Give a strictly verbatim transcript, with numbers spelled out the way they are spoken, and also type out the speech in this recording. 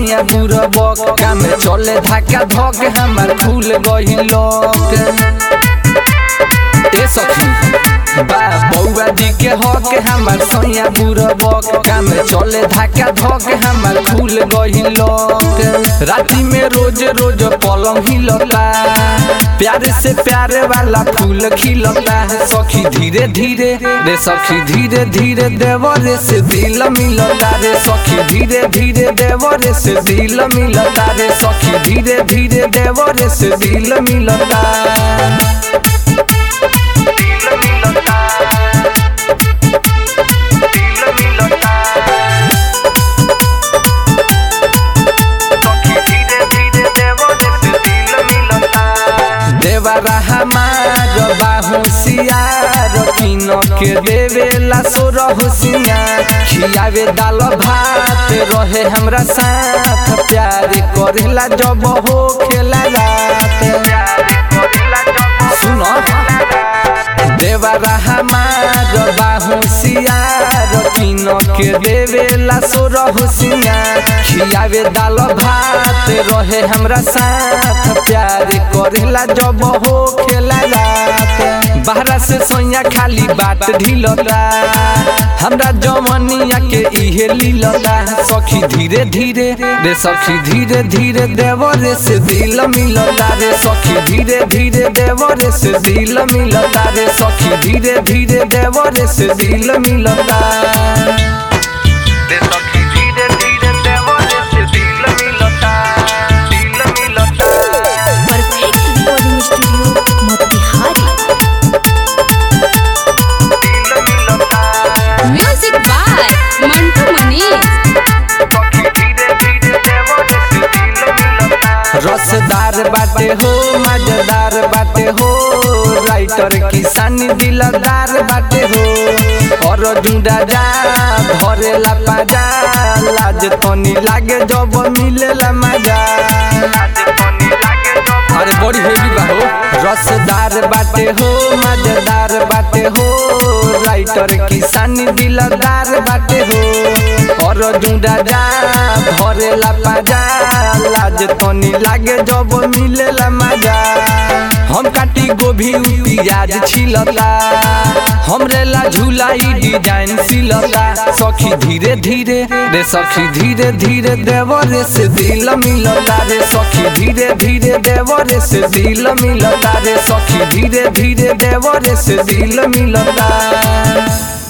सैया बुरबक काम चले धक्का धक हमार खुल गई लॉक। ए सखी बा बउआ जी के हक हमार सैया बुरबक काम चले धक्का धक हमार खुल गई लॉक। राती में रोज रोज पलंग हिलता प्यारे से प्यारे वाला फूल खिलता सखी धीरे धीरे रे सखी धीरे धीरे देवरे से दिल मिलता रे सखी धीरे धीरे देवरे से दिल मिलता रे सखी धीरे धीरे देवरे से दिल मिलता। देवरा हमार बाहुसियार किन के देवेला सोर होशियार खियावे दाल भात रहे हमरा साथ प्यार करेला जब हो खेला रात। सुनो देवरा हमार बाहुसियार किन के देवेला सोर होशियार खियावे दाल भात रहे हमरा साथ प्यार करेला जब हो खेला रात। बाहरा से सोया खाली बात ढिलता हमरा जमनिया के इहे लीलता सखी धीरे धीरे रे सखी धीरे धीरे देवरे से दिल मिलता रे सखी धीरे धीरे देवरे से दिल मिलता रे सखी धीरे धीरे देवरे से दिल मिलता। Music by Mantu Manish. रसदार बाटे हो मजेदार बाटे हो राइटर किसानी दिलदार बाटे हो और जुड़ा जा भरेला पाजा लाज तनी लागे जब मिलेला मजा। अरे बड़ी हेवी बा हो रसदार बाटे हो मजेदार बाटे हो राइटर किसानी दिलदार बाटे हो और जुड़ा जा भरेला पाजा लाज तनी लागे जब मिलेला मजा। हम काटी गोभी प्याज छिलता हमरे ला झुलाई डिजाइन सिलता सखी धीरे धीरे रे सखी धीरे धीरे देवरे से दिल मिलता रे सखी धीरे धीरे देवरे से दिल मिलता रे सखी धीरे धीरे देवरे से दिल मिलता।